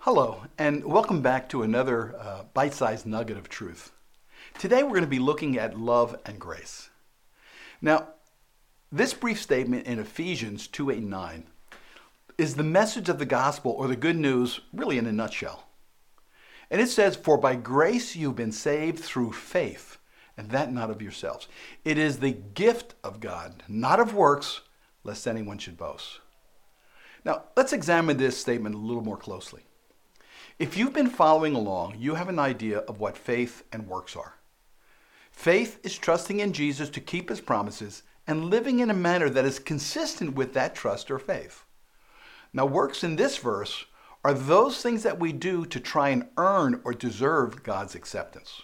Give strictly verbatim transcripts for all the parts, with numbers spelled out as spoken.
Hello, and welcome back to another uh, bite-sized nugget of truth. Today we're going to be looking at love and grace. Now, this brief statement in Ephesians two eight and nine is the message of the gospel, or the good news, really in a nutshell. And it says, "For by grace you've been saved through faith, and that not of yourselves. It is the gift of God, not of works, lest anyone should boast." Now, let's examine this statement a little more closely. If you've been following along, you have an idea of what faith and works are. Faith is trusting in Jesus to keep his promises and living in a manner that is consistent with that trust or faith. Now, works in this verse are those things that we do to try and earn or deserve God's acceptance.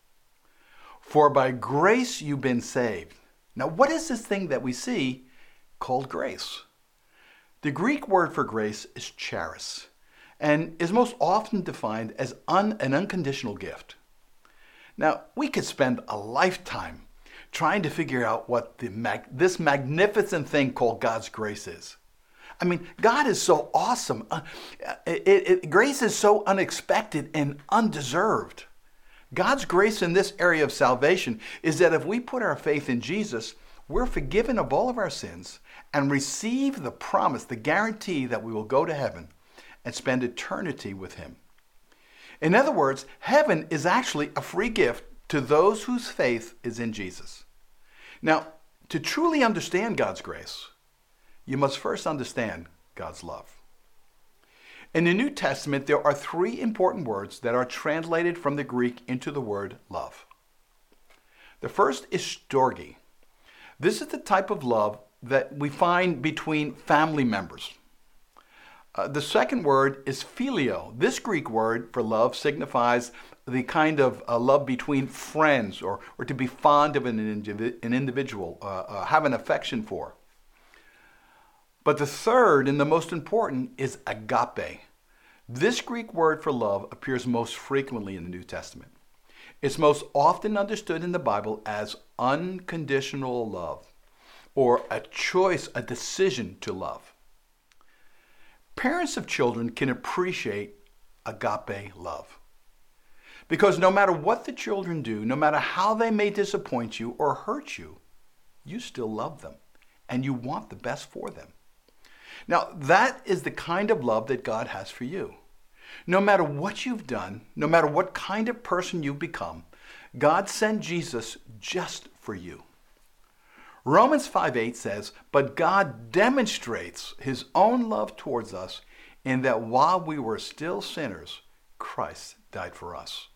For by grace you've been saved. Now, what is this thing that we see called grace? The Greek word for grace is charis, and is most often defined as un, an unconditional gift. Now, we could spend a lifetime trying to figure out what the mag, this magnificent thing called God's grace is. I mean, God is so awesome. Uh, it, it, grace is so unexpected and undeserved. God's grace in this area of salvation is that if we put our faith in Jesus, we're forgiven of all of our sins and receive the promise, the guarantee that we will go to heaven and spend eternity with him. In other words, heaven is actually a free gift to those whose faith is in Jesus. Now, to truly understand God's grace, you must first understand God's love. In the New Testament, there are three important words that are translated from the Greek into the word love. The first is storge. This is the type of love that we find between family members. Uh, the second word is phileo. This Greek word for love signifies the kind of uh, love between friends, or, or to be fond of an, indiv- an individual, uh, uh, have an affection for. But the third and the most important is agape. This Greek word for love appears most frequently in the New Testament. It's most often understood in the Bible as unconditional love, or a choice, a decision to love. Parents of children can appreciate agape love, because no matter what the children do, no matter how they may disappoint you or hurt you, you still love them and you want the best for them. Now, that is the kind of love that God has for you. No matter what you've done, no matter what kind of person you've become, God sent Jesus just for you. Romans five eight says, "But God demonstrates his own love towards us in that while we were still sinners, Christ died for us."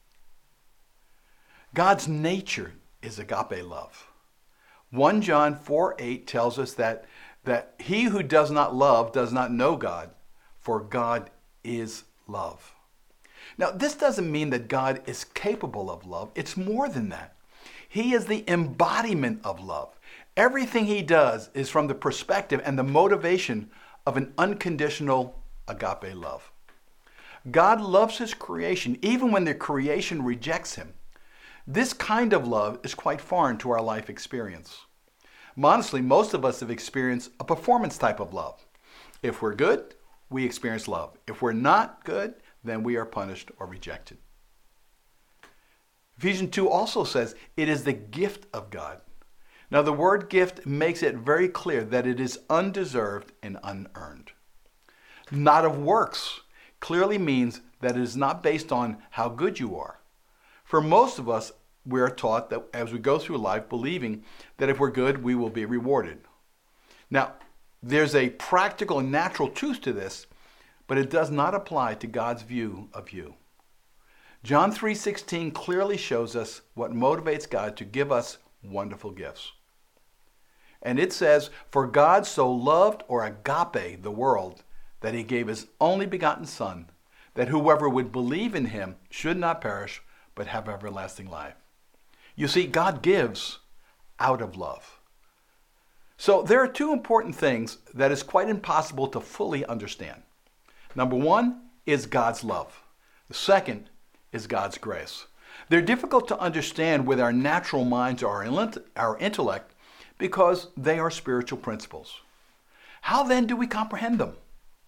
God's nature is agape love. First John four eight tells us that, that he who does not love does not know God, for God is love. Now, this doesn't mean that God is capable of love. It's more than that. He is the embodiment of love. Everything he does is from the perspective and the motivation of an unconditional agape love. God loves his creation even when the creation rejects him. This kind of love is quite foreign to our life experience. Honestly, most of us have experienced a performance type of love. If we're good, we experience love. If we're not good, then we are punished or rejected. Ephesians two also says it is the gift of God. Now, the word gift makes it very clear that it is undeserved and unearned. Not of works clearly means that it is not based on how good you are. For most of us, we are taught that as we go through life believing that if we're good, we will be rewarded. Now, there's a practical and natural truth to this, but it does not apply to God's view of you. John three sixteen clearly shows us what motivates God to give us wonderful gifts. And it says, "For God so loved," or agape, "the world, that he gave his only begotten Son, that whoever would believe in him should not perish, but have everlasting life." You see, God gives out of love. So there are two important things that is quite impossible to fully understand. Number one is God's love. The second is God's grace. They're difficult to understand with our natural minds or our intellect because they are spiritual principles. How then do we comprehend them?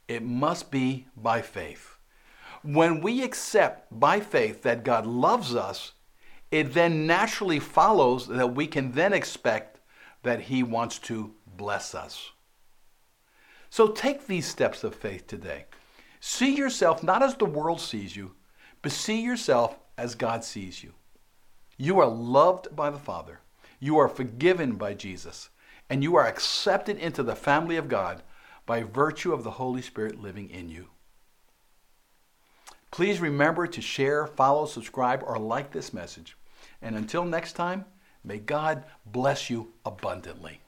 It must be by faith. When we accept by faith that God loves us, it then naturally follows that we can then expect that He wants to bless us. So take these steps of faith today. See yourself not as the world sees you, but see yourself as God sees you. You are loved by the Father. You are forgiven by Jesus. And you are accepted into the family of God by virtue of the Holy Spirit living in you. Please remember to share, follow, subscribe, or like this message. And until next time, may God bless you abundantly.